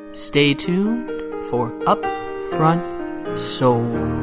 Stay tuned for Upfront Soul.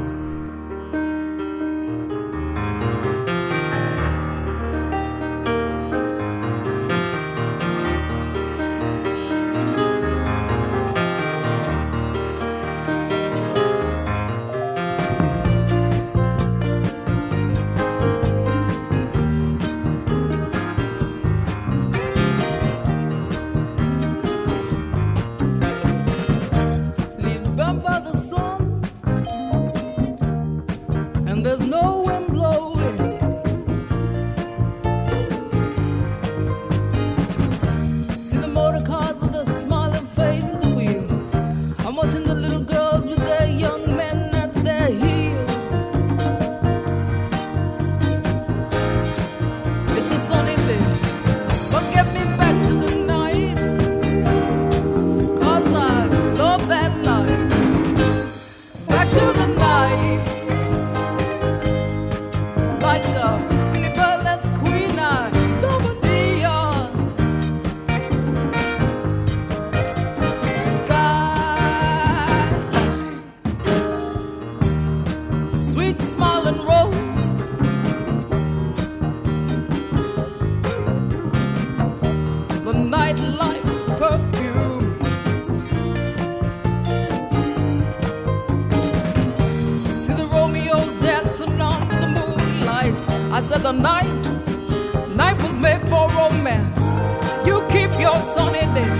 The night was made for romance. You keep your sunny day.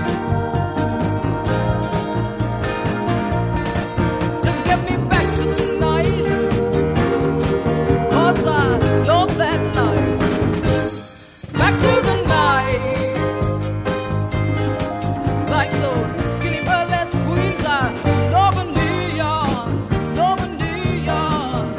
Just get me back to the night, 'cause I love that night. Back to the night, like those skinny burlesque queens. I love a New York, love a New York.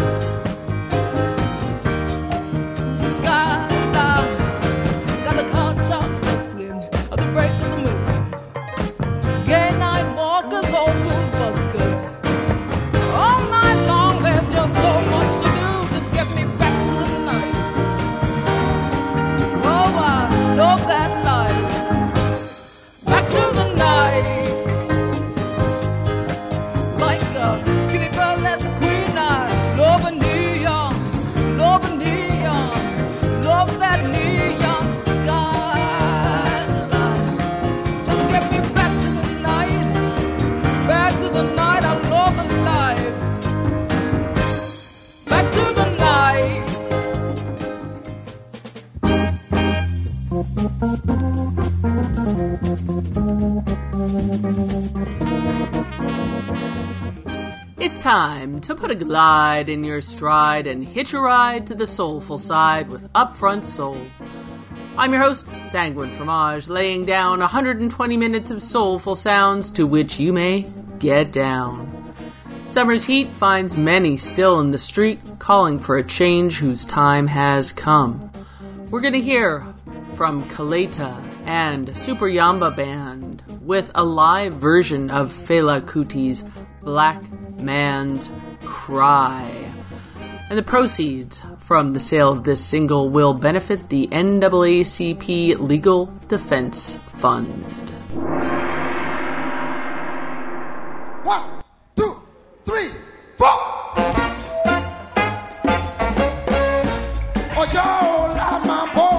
It's time to put a glide in your stride and hitch a ride to the soulful side with Upfront Soul. I'm your host, Sanguine Fromage, laying down 120 minutes of soulful sounds to which you may get down. Summer's heat finds many still in the street, calling for a change whose time has come. We're going to hear from Kaleta and Super Yamba Band with a live version of Fela Kuti's Black Man's Cry. And the proceeds from the sale of this single will benefit the NAACP Legal Defense Fund. 1, 2, 3, 4. Ojo la mambo.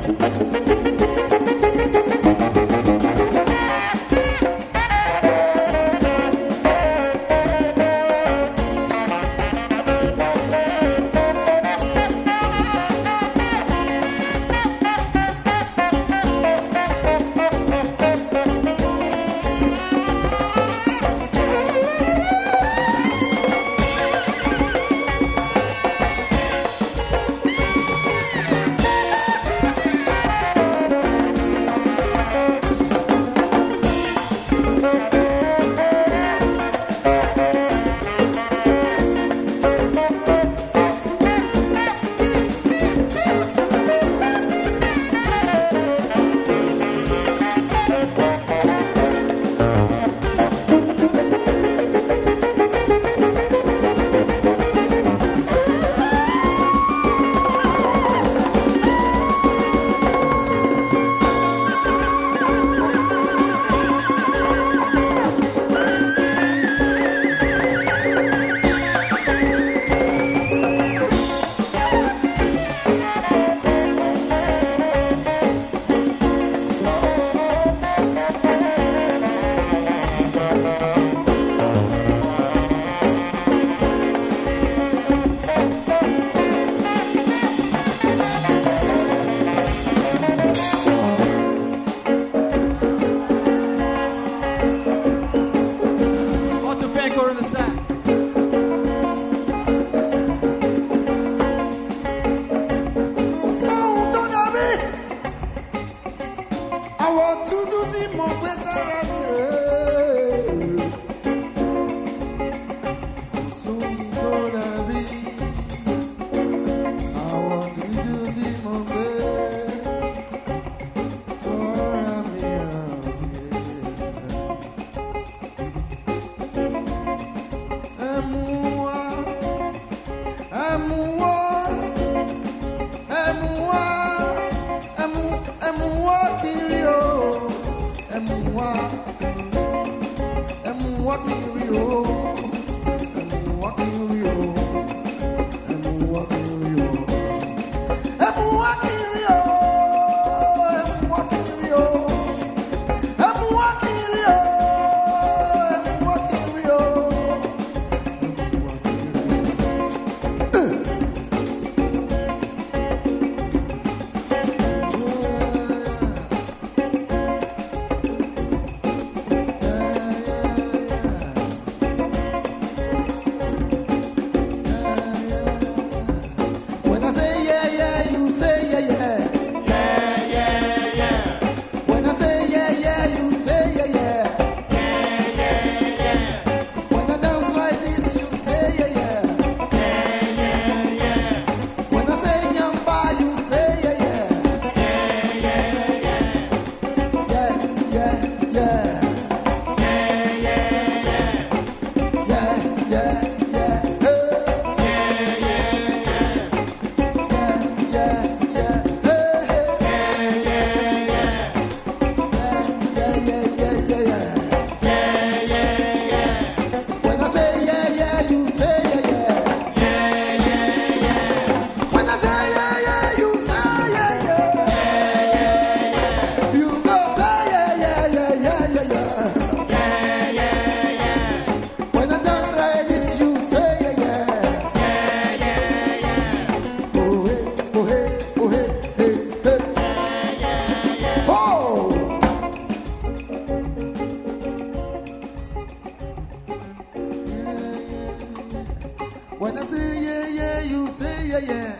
When I say yeah, yeah, you say yeah, yeah.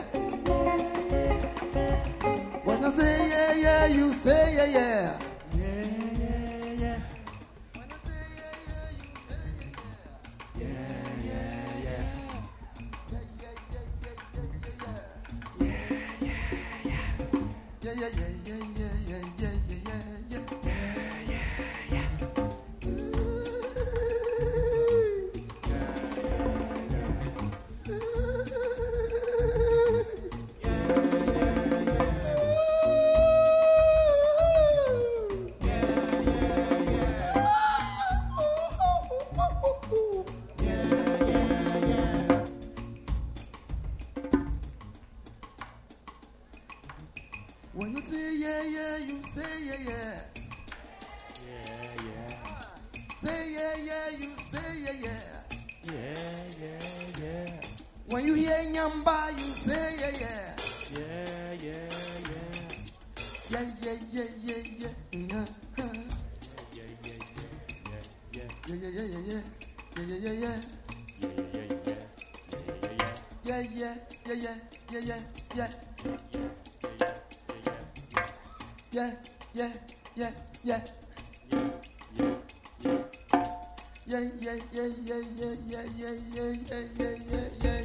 When I say yeah, yeah, you say yeah, yeah. Yeah, yeah, yeah. When I say yeah, yeah, you say yeah, yeah. Yeah, yeah, yeah. Yeah, yeah, yeah, yeah, yeah, yeah. Yeah, yeah, yeah, yeah, yeah, yeah, yeah, yeah, yeah. When you say yeah, yeah, you say yeah, yeah. Yeah, yeah. Say yeah, yeah, you say yeah, yeah. Yeah, yeah, yeah. When you hear Nyamba, you say yeah, yeah. Yeah, yeah, yeah. Yeah, yeah, yeah, yeah, yeah. Yeah, yeah, yeah, yeah, yeah. Yeah, yeah, yeah, yeah. Yeah, yeah, yeah, yeah, yeah, yeah, yeah. Yeah, yeah, yeah, yeah. Yeah, yeah, yeah, yeah, yeah, yeah, yeah, yeah, yeah, yeah, yeah,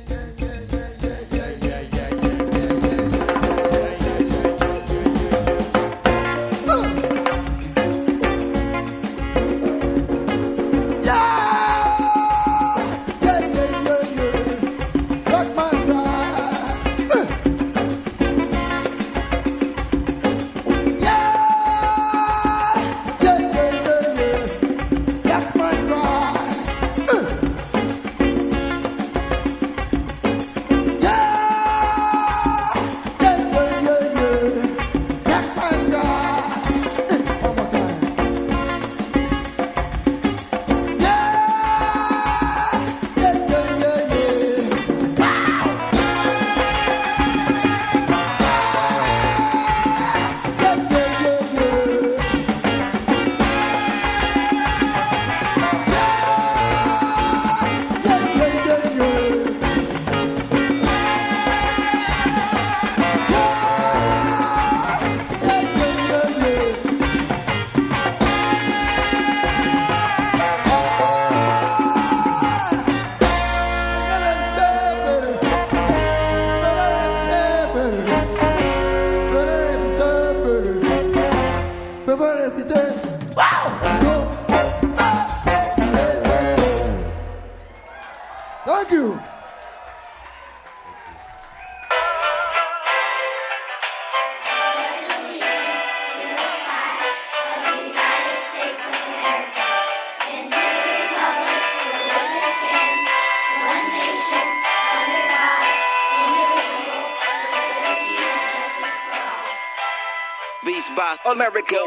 Thank you. Beats by America.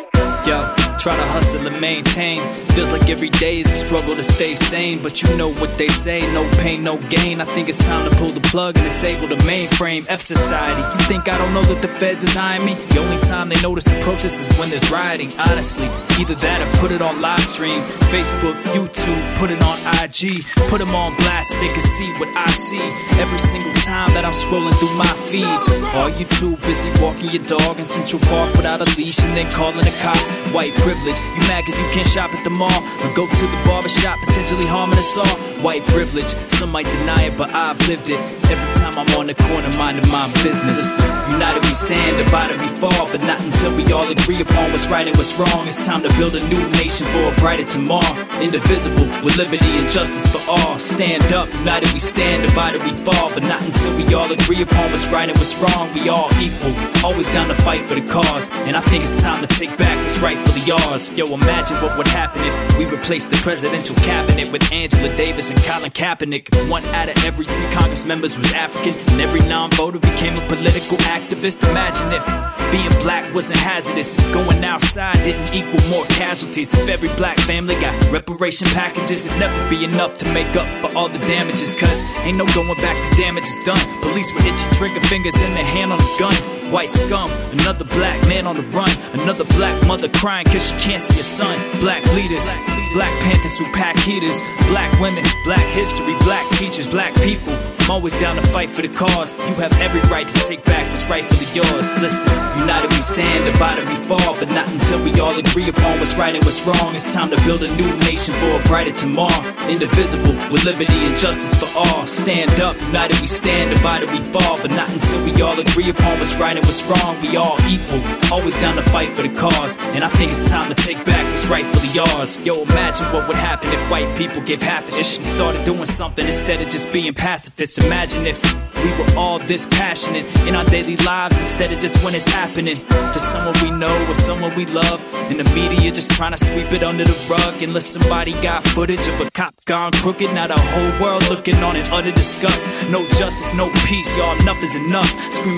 Yo, try to hustle and maintain. Feels like every day is a struggle to stay sane. But you know what they say, no pain, no gain. I think it's time to pull the plug and disable the mainframe. F society, you think I don't know that the feds is eyeing me? The only time they notice the protest is when there's rioting. Honestly, either that or put it on live stream. Facebook, YouTube, put it on IG. Put them on blast so they can see what I see every single time that I'm scrolling through my feed. Are you too busy walking your dog in Central Park without a leash and then calling the cops? White privilege, you mad cause you can't shop at the mall or go to the barbershop, potentially harming us all? White privilege, some might deny it, but I've lived it. Every time I'm on the corner minding my business. United we stand, divided we fall, but not until we all agree upon what's right and what's wrong. It's time to build a new nation for a brighter tomorrow. Indivisible, with liberty and justice for all. Stand up, united we stand, divided we fall, but not until we all agree upon what's right and what's wrong. We all equal, always down to fight for the cause. And I think it's time to take back what's rightfully ours. Yo, imagine what would happen if we replaced the presidential cabinet with Angela Davis and Colin Kaepernick. If 1 out of every 3 Congress members was African and every non-voter became a political activist. Imagine if being black wasn't hazardous, going outside didn't equal more casualties. If every black family got reparation packages, it'd never be enough to make up for all the damages. Cause ain't no going back, the damage is done. Police with itchy trigger fingers in their hand on a gun. White scum, another black man on the run. Another black mother crying cause she can't see her son. Black leaders, Black Panthers who pack heaters. Black women, black history, black teachers, black people. I'm always down to fight for the cause. You have every right to take back what's rightfully yours. Listen, united we stand, divided we fall, but not until we all agree upon what's right and what's wrong. It's time to build a new nation for a brighter tomorrow. Indivisible, with liberty and justice for all. Stand up, united we stand, divided we fall, but not until we all agree upon what's right and what's wrong. We all equal, always down to fight for the cause. And I think it's time to take back what's rightfully yours. Yo, imagine what would happen if white people gave half a ish and started doing something instead of just being pacifists. Imagine if we were all this passionate in our daily lives instead of just when it's happening to someone we know or someone we love. And the media just trying to sweep it under the rug unless somebody got footage of a cop gone crooked. Now the whole world looking on in utter disgust. No justice, no peace, y'all, enough is enough. Screaming the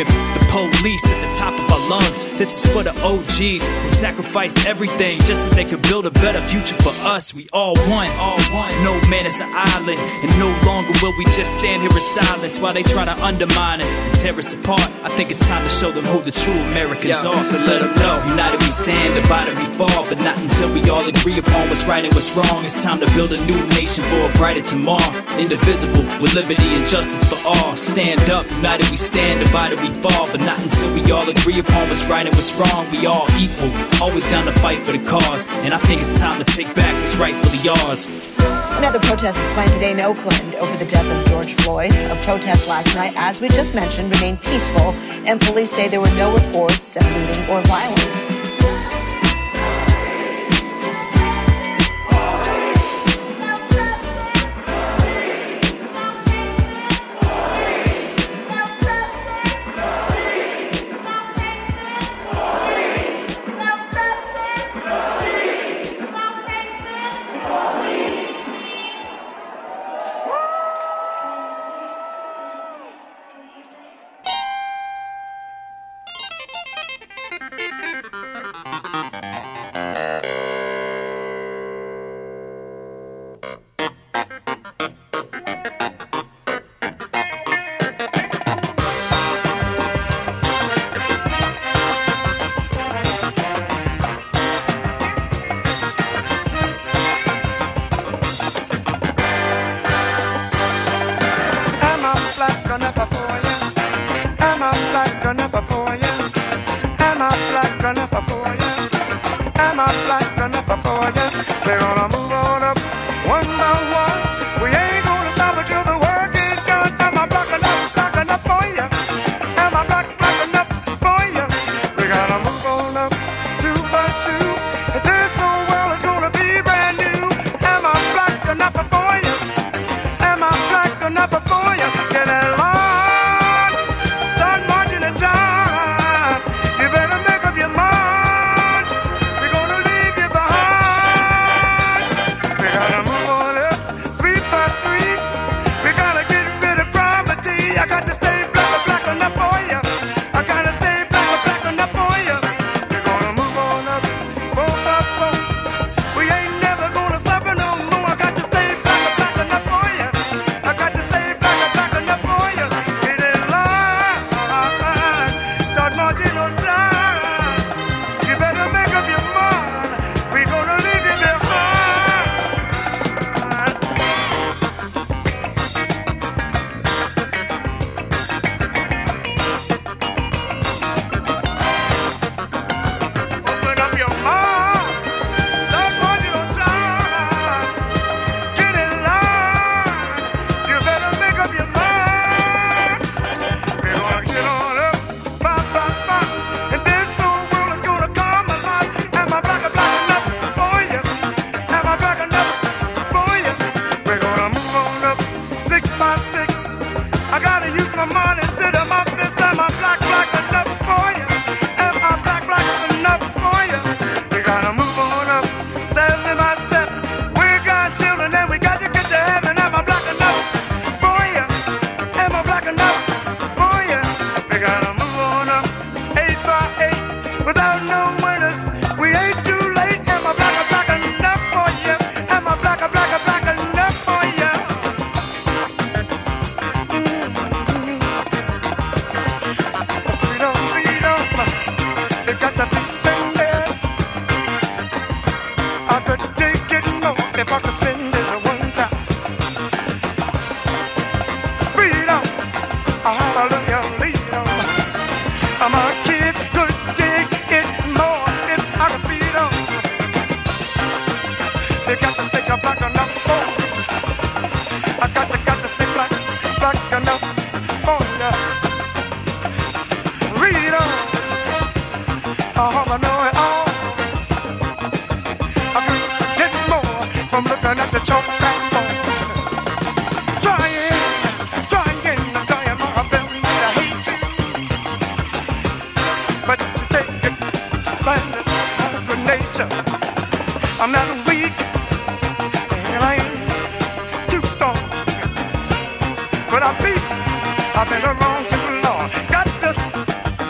police at the top of our lungs. This is for the OGs who sacrificed everything just so they could build a better future for us. We all one, all one. No man is an island, and no longer will we just stand here in silence while they try to undermine us and tear us apart. I think it's time to show them who the true Americans are. So let them know, united we stand, divided we fall, but not until we all agree upon what's right and what's wrong. It's time to build a new nation for a brighter tomorrow. Indivisible, with liberty and justice for all. Stand up, united we stand, divided we fall, but not until we all agree upon what's right and what's wrong. We all equal, always down to fight for the cause, and I think it's time to take back what's rightfully ours. Another protest is planned today in Oakland over the death of George Floyd. A protest last night, as we just mentioned, remained peaceful, and police say there were no reports of looting or violence. I'm not weak, and I ain't too strong, but I've been around too long. Got to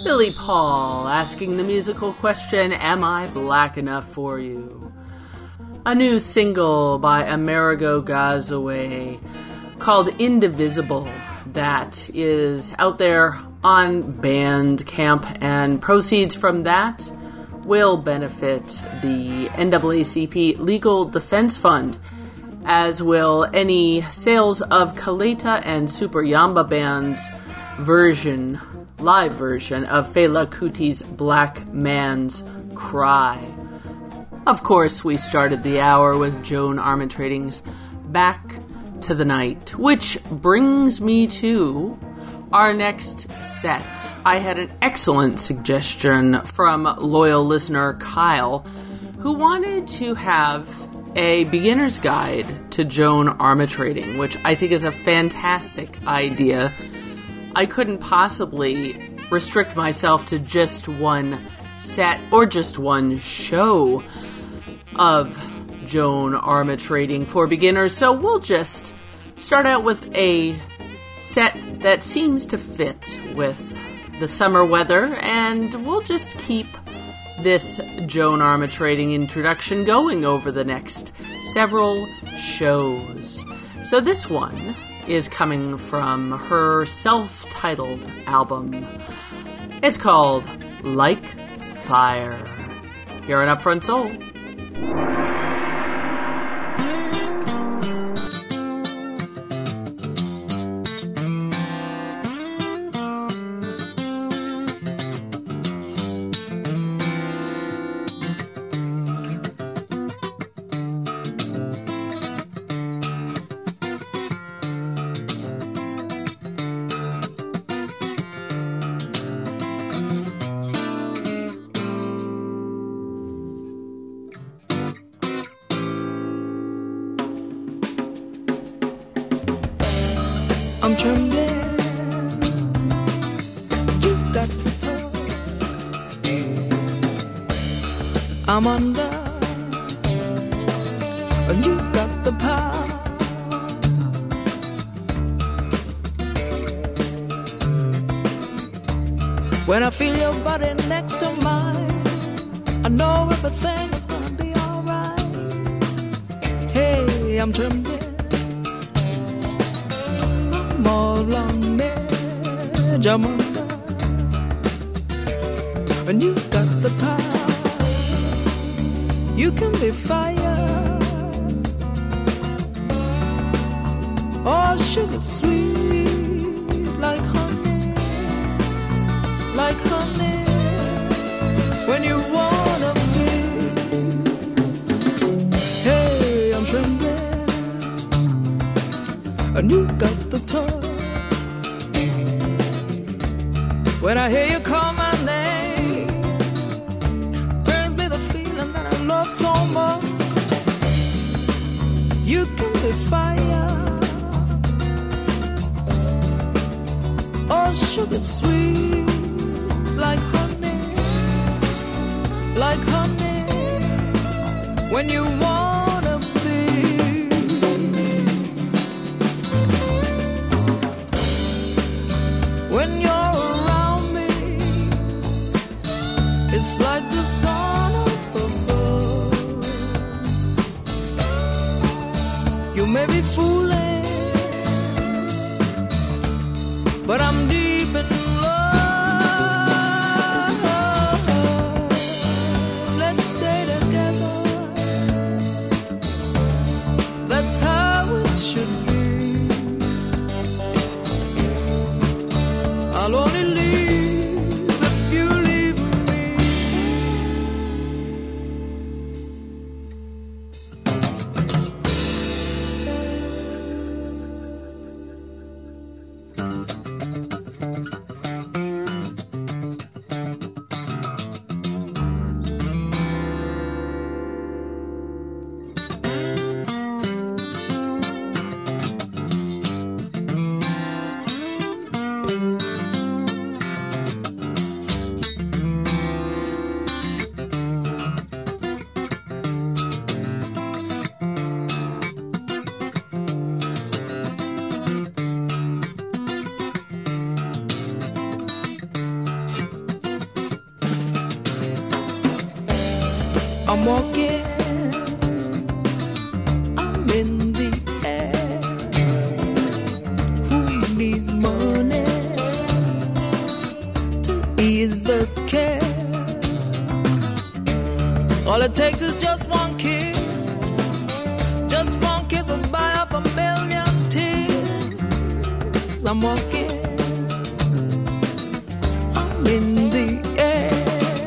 Billy Paul asking the musical question, Am I Black Enough for You? A new single by Amerigo Gazaway called Indivisible that is out there on Bandcamp, and proceeds from that will benefit the NAACP Legal Defense Fund, as will any sales of Kaleta and Super Yamba Band's live version of Fela Kuti's Black Man's Cry. Of course, we started the hour with Joan Armatrading's Back to the Night, which brings me to our next set. I had an excellent suggestion from loyal listener Kyle, who wanted to have a beginner's guide to Joan Armatrading, which I think is a fantastic idea. I couldn't possibly restrict myself to just one set or just one show of Joan Armatrading for beginners, so we'll just start out with a set that seems to fit with the summer weather, and we'll just keep this Joan Armatrading introduction going over the next several shows. So this one is coming from her self-titled album. It's called Like Fire. Here on Upfront Soul. I'm trembling, you got the touch. I'm under, and you got the power. When I feel your body next to mine, I know everything is gonna be alright. Hey, I'm trembling, all on edge, I'm under, and you got the power. You can be fire, or sugar sweet, like honey, when you wanna be. Hey, I'm trembling, and you got the touch. When I hear you call my name, brings me the feeling that I love so much. You can be fire, or sugar sweet, like honey, when you wanna be. When you're around me, it's like the sun up above. You may be fooling, but I'm deep in love. Let's stay together, that's how it should be. I'll only leave if you leave me. I'm walking, I'm in the air. Who needs money to ease the care? All it takes is just one kiss will buy off a million tears. I'm walking, I'm in the air.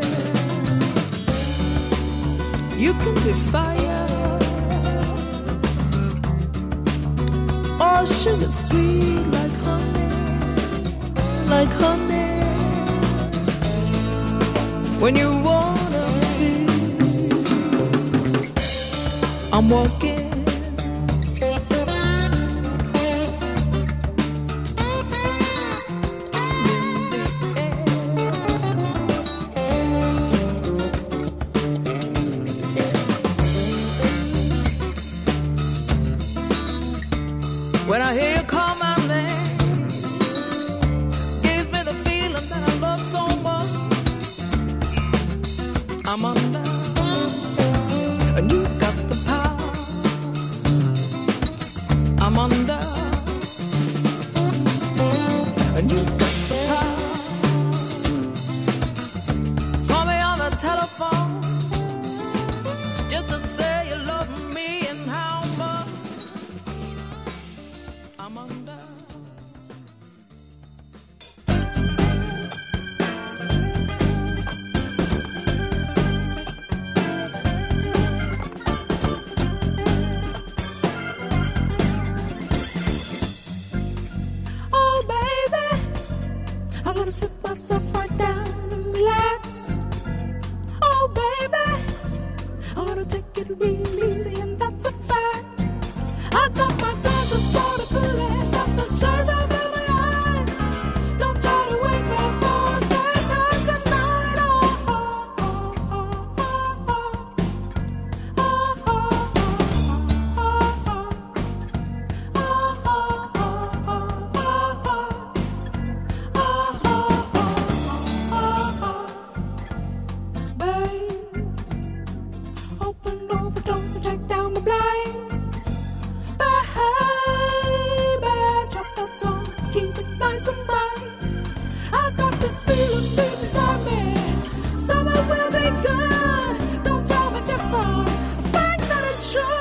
You can be fire or sugar sweet like honey, like honey. When you wanna be, I'm walking. When I hear you call my name, gives me the feeling that I love so much. I'm under, and you got the power. I'm under, and you got the power. Call me on the telephone, just to say you love me and how much. I'm under. Oh, baby, I gotta sit myself right down and relax. Oh, baby, I gotta take it real easy, and that's a fact. I got my glass of water filling up the shades up in my eyes. Don't try to wake me for a daytime tonight. Oh, oh, oh, oh, oh, oh, oh, oh, oh, babe, open all the doors and take down the blinds. Baby, drop that song, keep it nice and bright. I got this feeling deep inside me, summer will be good. Don't tell me different, the fact that it should.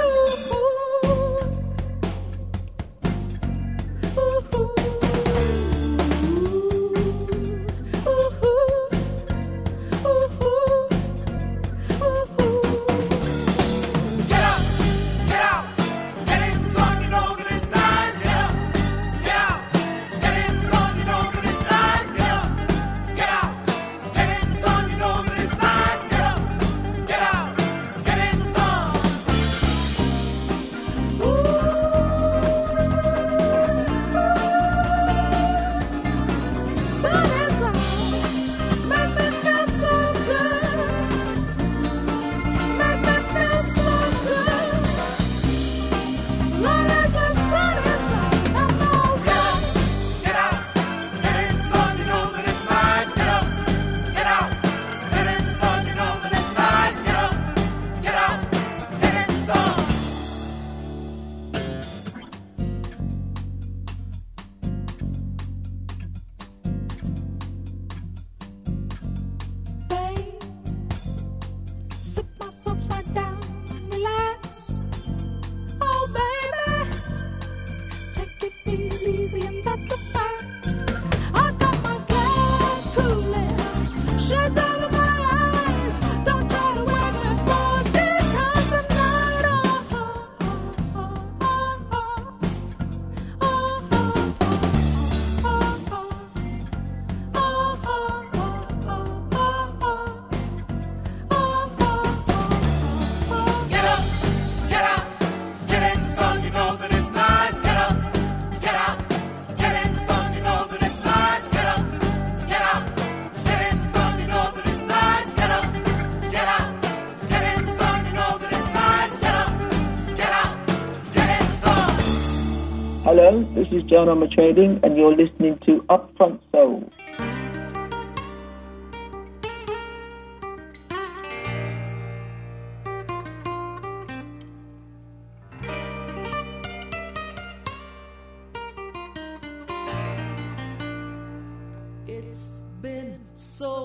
Hello, this is John Armour Trading, and you're listening to Upfront Soul.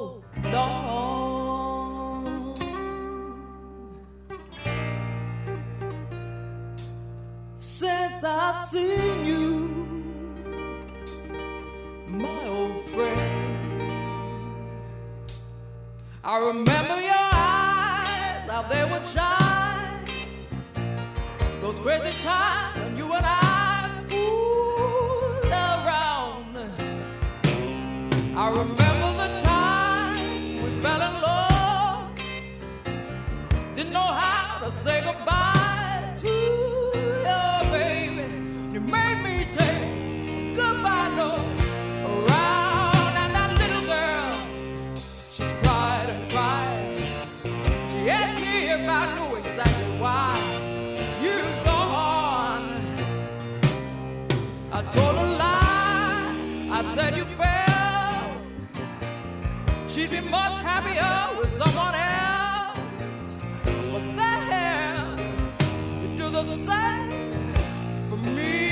so long. Since I've seen you, my old friend, I remember your eyes, how they would shine. Those crazy times when you and I fooled around. I remember the time we fell in love. Didn't know how to say goodbye to your baby. You made me take goodbye note around. And that little girl, she cried and cried. She asked me if I knew exactly why you've gone. I told her lie. I said you felt she'd be much happier with someone else. But then you do the same for me.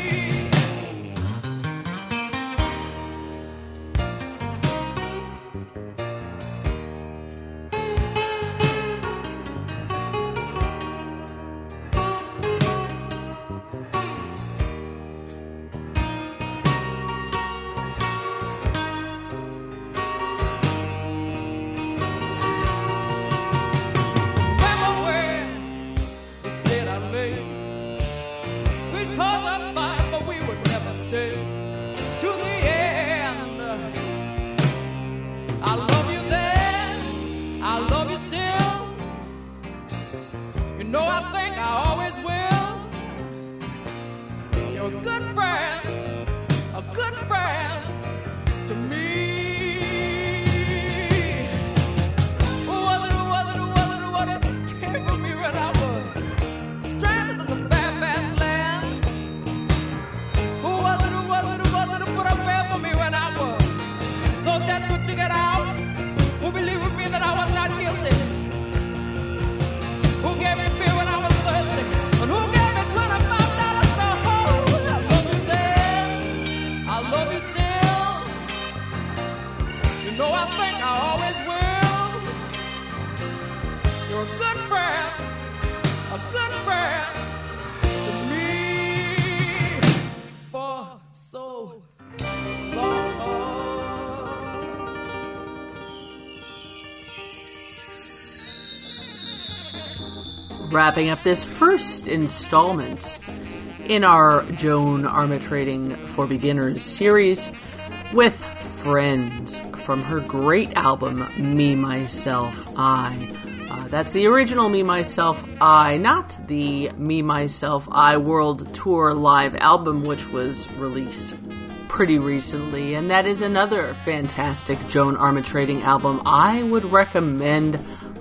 Wrapping up this first installment in our Joan Armatrading for Beginners series with Friends from her great album Me, Myself, I. That's the original Me, Myself, I, not the Me, Myself, I World Tour live album, which was released pretty recently, and that is another fantastic Joan Armatrading album I would recommend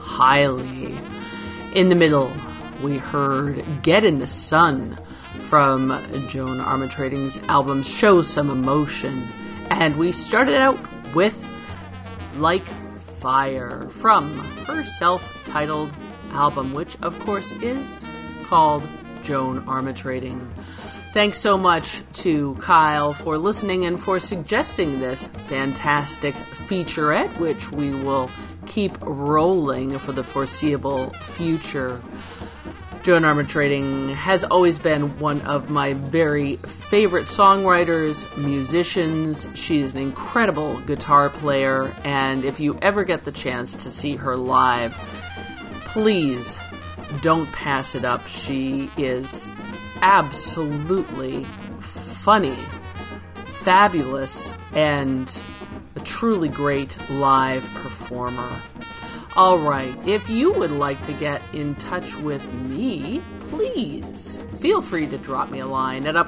highly. In the middle, we heard Get in the Sun from Joan Armatrading's album Show Some Emotion. And we started out with Like Fire from her self-titled album, which of course is called Joan Armatrading. Thanks so much to Kyle for listening and for suggesting this fantastic featurette, which we will keep rolling for the foreseeable future. Joan Armatrading has always been one of my very favorite songwriters, musicians. She is an incredible guitar player, and if you ever get the chance to see her live, please don't pass it up. She is absolutely funny, fabulous, and a truly great live performer. Alright, if you would like to get in touch with me, please feel free to drop me a line at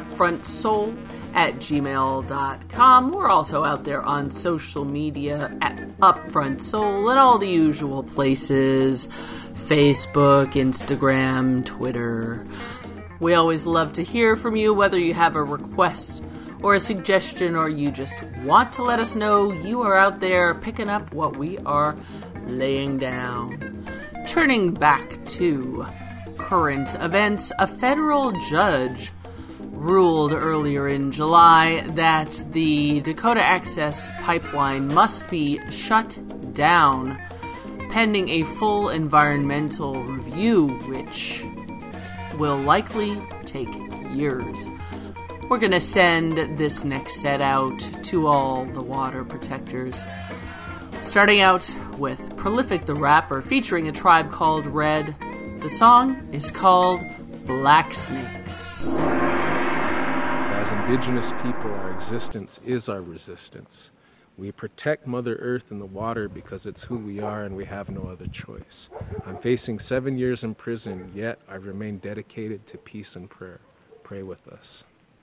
upfrontsoul@gmail.com. We're also out there on social media at Upfront Soul and all the usual places, Facebook, Instagram, Twitter. We always love to hear from you, whether you have a request or a suggestion or you just want to let us know you are out there picking up what we are laying down. Turning back to current events, a federal judge ruled earlier in July that the Dakota Access Pipeline must be shut down, pending a full environmental review, which will likely take years. We're going to send this next set out to all the water protectors. Starting out with Prolific the Rapper featuring A Tribe Called Red. The song is called Black Snakes. As indigenous people, our existence is our resistance. We protect Mother Earth and the water because it's who we are and we have no other choice. I'm facing 7 years in prison, yet I remain dedicated to peace and prayer. Pray with us.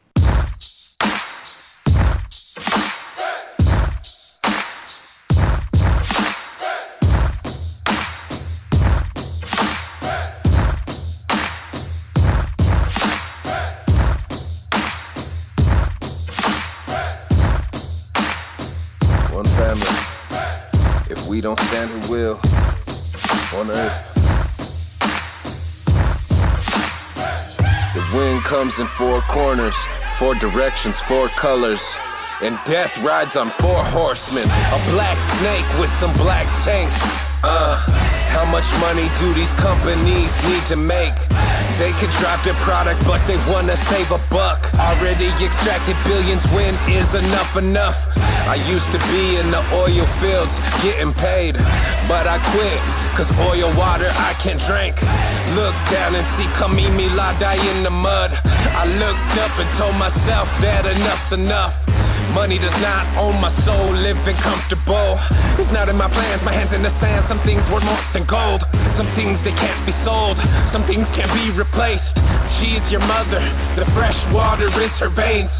One family. If we don't stand, who will? On earth. The wind comes in four corners, four directions, four colors. And death rides on four horsemen. A black snake with some black tanks. How much money do these companies need to make? They could drop their product, but they wanna save a buck. Already extracted billions, when is enough enough? I used to be in the oil fields, getting paid, but I quit, cause oil water I can't drink. Look down and see Kamimi Ladai in the mud. I looked up and told myself that enough's enough. Money does not own my soul, living comfortable it's not in my plans, my hands in the sand. Some things worth more than gold, some things they can't be sold, some things can't be replaced. She is your mother, the fresh water is her veins.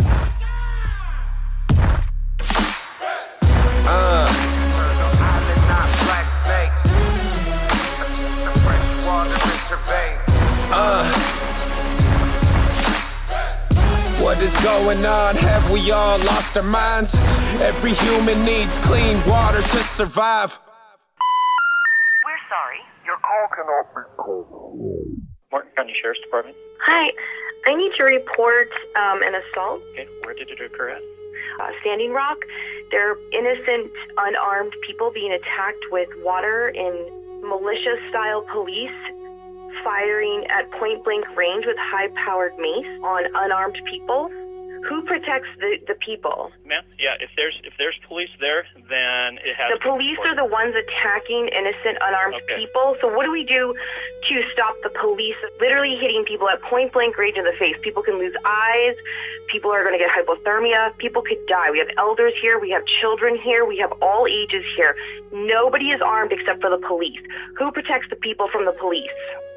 What is going on? Have we all lost our minds? Every human needs clean water to survive. We're sorry. Your call cannot be called. Martin County Sheriff's Department. Hi. I need to report an assault. Okay, where did it occur at? Standing Rock. There are innocent, unarmed people being attacked with water in militia-style police, firing at point-blank range with high-powered mace on unarmed people. Who protects the people? Ma'am, yeah, if there's police there, then it has The police are the ones attacking innocent, unarmed people. So what do we do to stop the police literally hitting people at point-blank range in the face? People can lose eyes. People are going to get hypothermia. People could die. We have elders here. We have children here. We have all ages here. Nobody is armed except for the police. Who protects the people from the police?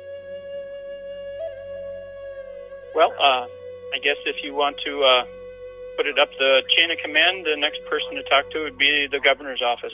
Well, I guess if you want to put it up the chain of command, the next person to talk to would be the governor's office.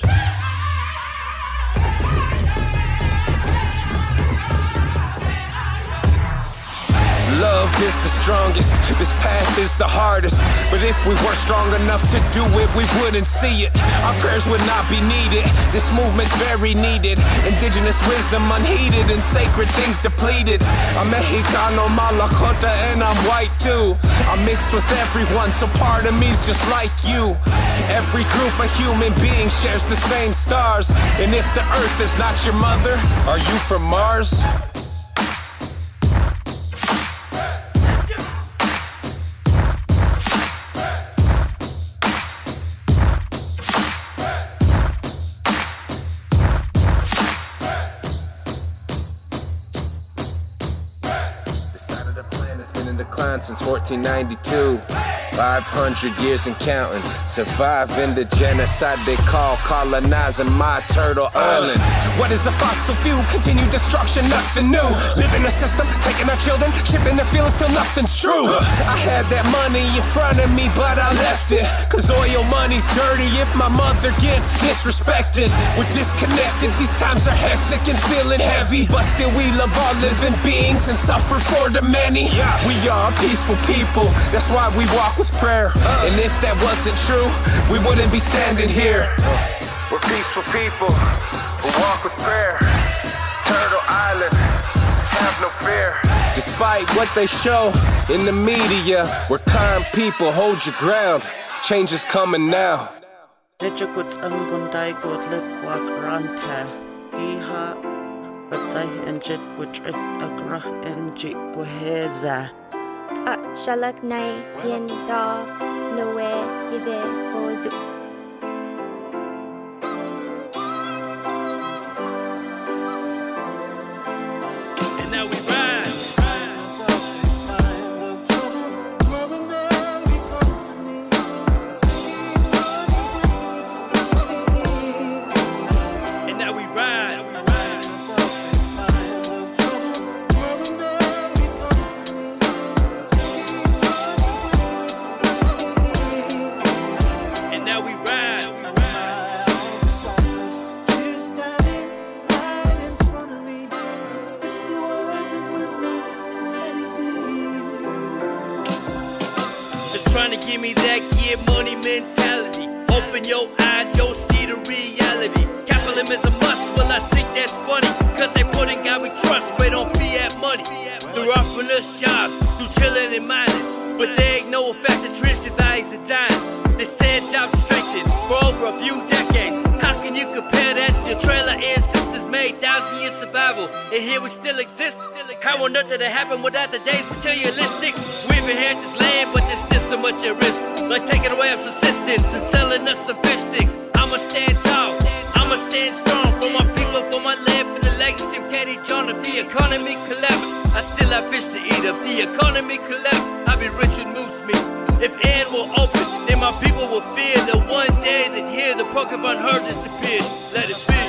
Love is the strongest, this path is the hardest. But if we were strong enough to do it, we wouldn't see it. Our prayers would not be needed. This movement's very needed. Indigenous wisdom unheeded and sacred things depleted. I'm Mexicano, Malacota, and I'm white too. I'm mixed with everyone, so part of me's just like you. Every group of human beings shares the same stars. And if the earth is not your mother, are you from Mars? Since 1492, 500 years and counting. Surviving the genocide they call colonizing my turtle island. What is a fossil fuel? Continued destruction, nothing new. Live in a system, taking our children, shipping their feelings till nothing's true. I had that money in front of me, but I left it. Cause oil money's dirty if my mother gets disrespected. We're disconnected, these times are hectic and feeling heavy. But still we love all living beings and suffer for the many. We are peaceful people, that's why we walk with prayer. And if that wasn't true, we wouldn't be standing here. We're peaceful people who walk with prayer. Turtle Island, have no fear. Despite what they show in the media, we're kind people, hold your ground. Change is coming now. Lechukuts Angundai Good Lip Walk Ranta, Diha, Batsai and Jet Witrit Agra and Jit Guheza. Shalak Nai Yen Da Noe Ive Bozu. That happened without the day's materialistics. We've inherited this land, but there's still so much at risk. Like taking away our subsistence and selling us some fish sticks. I'ma stand tall, I'ma stand strong for my people, for my land, for the legacy of Kenny John. If the economy collapsed, I still have fish to eat. If the economy collapsed, I'll be rich with moose meat. If air will open, then my people will fear that one day they'd hear the Pokemon herd disappear. Let it be.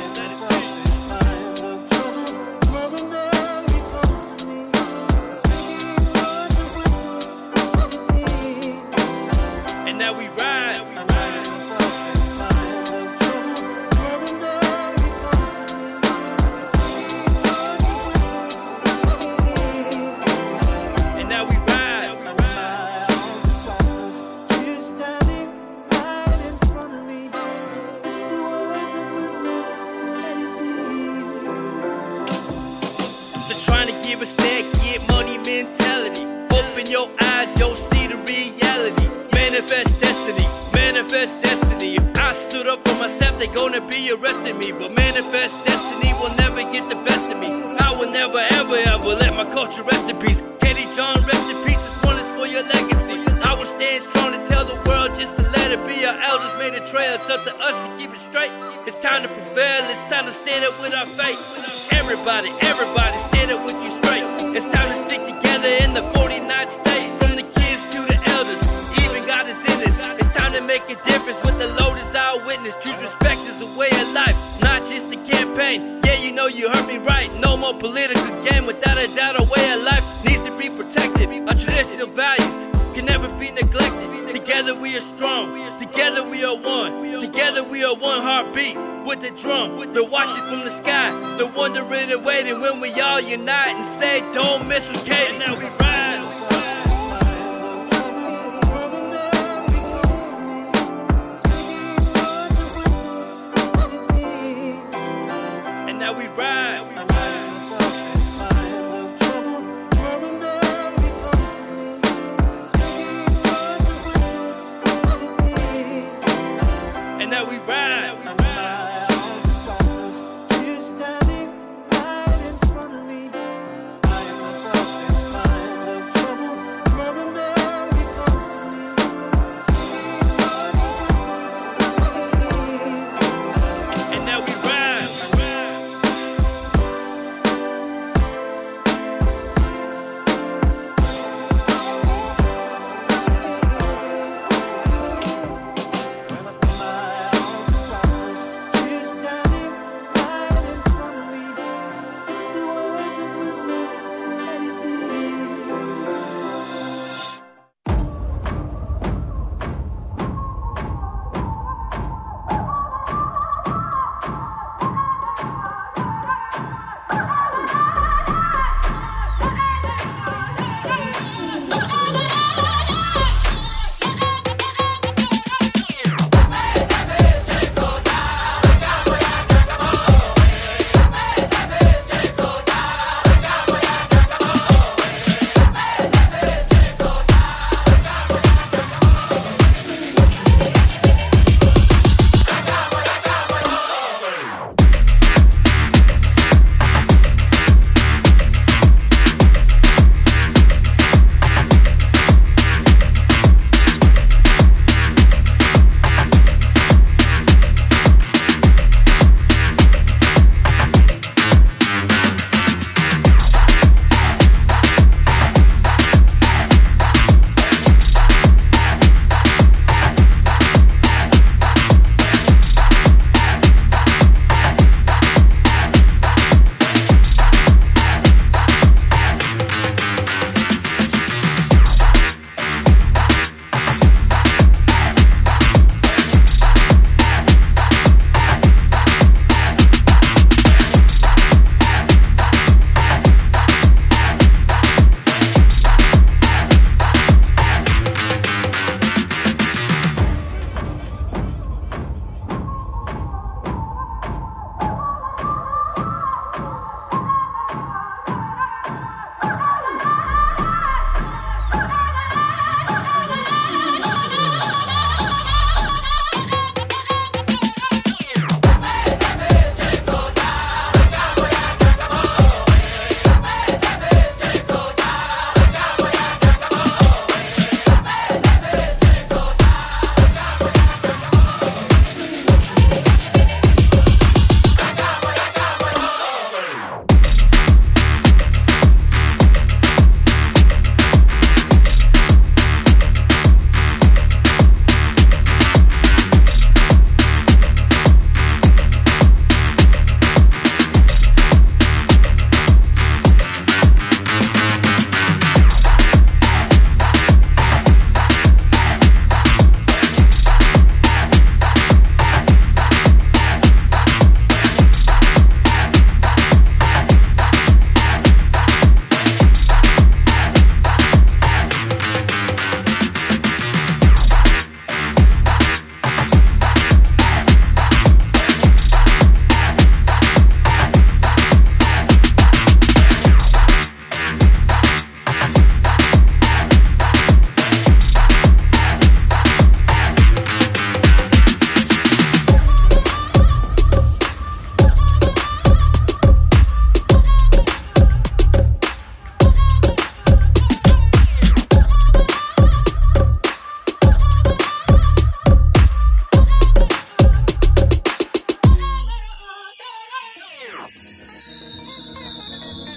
They're watching from the sky, they're wondering and waiting when we all unite and say, don't mess with Katie. Now we rise. And now we rise. And now we rise.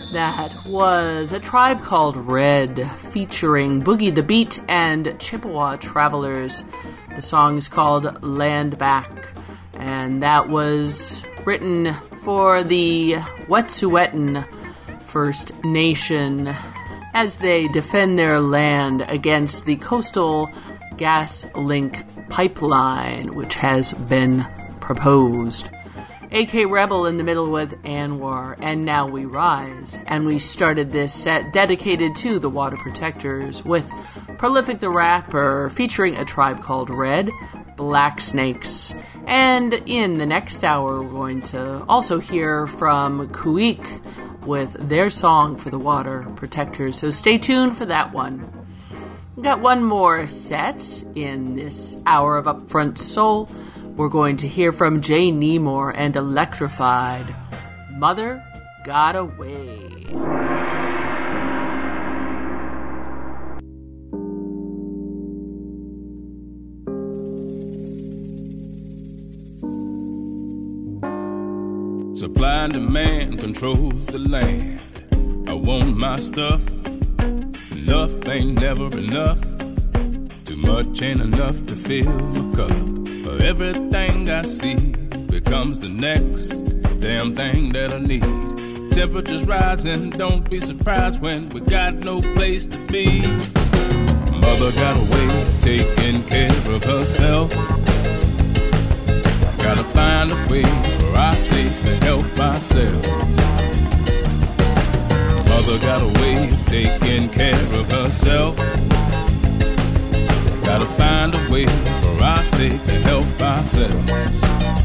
That was A Tribe Called Red, featuring Boogie the Beat and Chippewa Travelers. The song is called Land Back, and that was written for the Wet'suwet'en First Nation as they defend their land against the Coastal GasLink pipeline, which has been proposed. AK Rebel in the middle with Anwar, and Now We Rise. And we started this set dedicated to the Water Protectors with Prolific the Rapper featuring A Tribe Called Red, Black Snakes. And in the next hour, we're going to also hear from Kuik with their song for the Water Protectors. So stay tuned for that one. We've got one more set in this hour of Upfront Soul. We're going to hear from Jay Nemore and Electrified. Mother Got Away. Supply and demand controls the land. I want my stuff. Enough ain't never enough. Too much ain't enough to fill my cup. Everything I see becomes the next damn thing that I need. Temperatures rising, don't be surprised when we got no place to be. Mother got a way of taking care of herself. Gotta find a way for our sakes to help ourselves. Mother got a way of taking care of herself. Gotta find a way for our sake to help ourselves.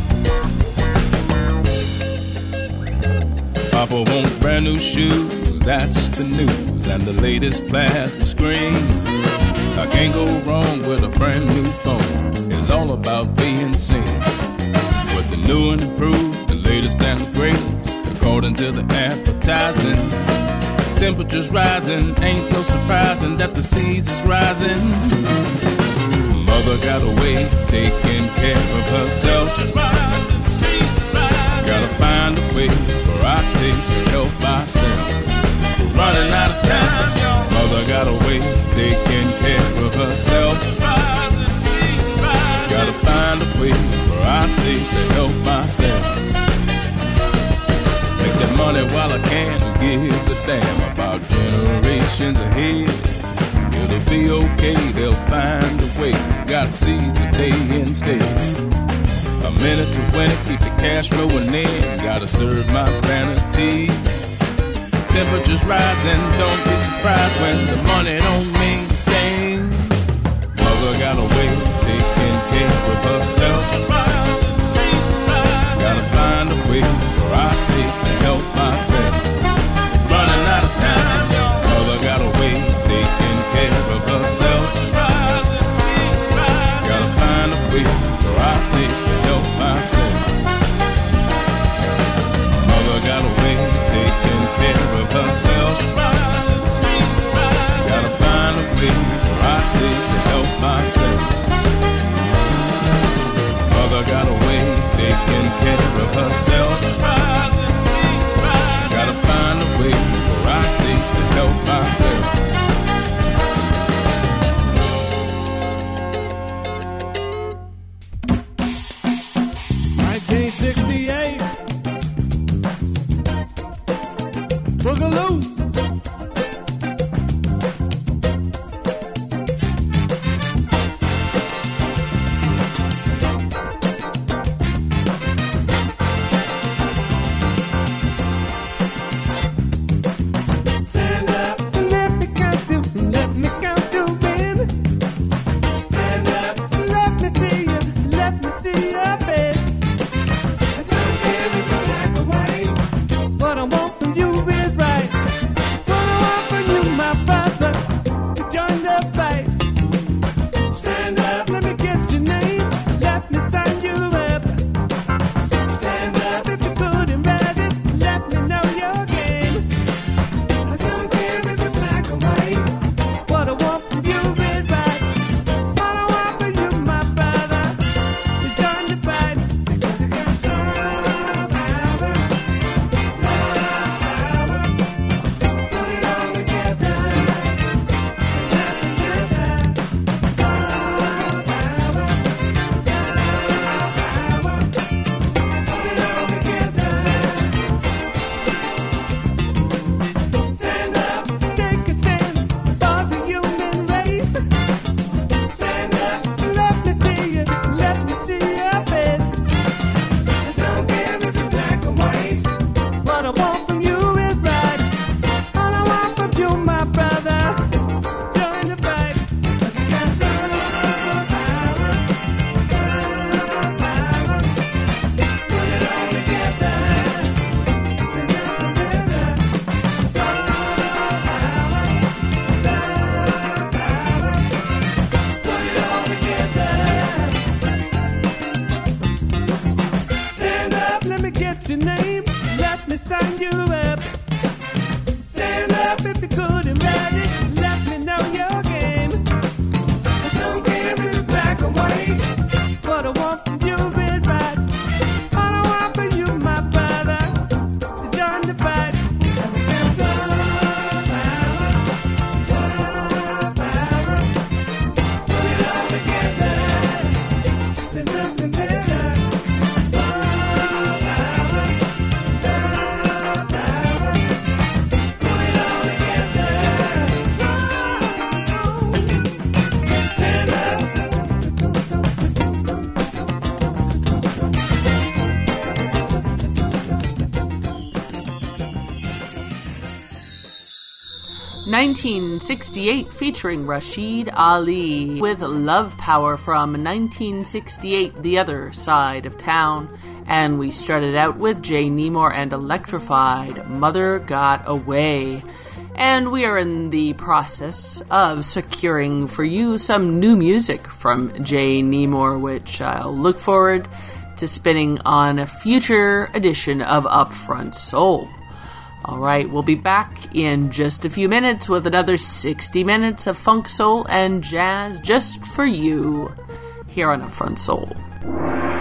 Papa wants brand new shoes, that's the news, and the latest plasma screen. I can't go wrong with a brand new phone. It's all about being seen. With the new and improved, the latest and the greatest, according to the advertising. Temperatures rising, ain't no surprising that the seas is rising. Mother got a way of taking care of herself. Just rising, see, rising. Gotta find a way for our sakes to help ourselves. We're running out of time, y'all. Mother got a way of taking care of herself. Just rising, see, rising. Gotta find a way for our sakes to help ourselves. Make that money while I can. Who gives a damn about generations ahead? It'll be okay, they'll find a way. Gotta seize the day instead. A minute to win it, keep the cash flowing in. Gotta serve my vanity. Temperatures rising, don't be surprised when the money don't mean a thing. Mother got a way of taking care of herself. Just rising, see, rising. Gotta find a way for our sakes to help ourselves. Running out of time, y'all. Mother got a way of taking care of herself. Just rising, see, rising. Gotta find a way for our sakes to help ourselves. Mother got a way of taking care of herself. Just rising, see, rising. Gotta find a way for our sakes to help ourselves. Mother got a way of taking care of herself. Just rising, see, rising. Gotta find a way for our sakes to help ourselves. 1968 Boogaloo. What I want from you is right. 1968 featuring Rashid Ali with Love Power from 1968, The Other Side of Town. And we started out with Jay Nemore and Electrified, Mother Got Away. And we are in the process of securing for you some new music from Jay Nemore, which I'll look forward to spinning on a future edition of Upfront Soul. Alright, we'll be back in just a few minutes with another 60 minutes of funk, soul, and jazz just for you here on Upfront Soul.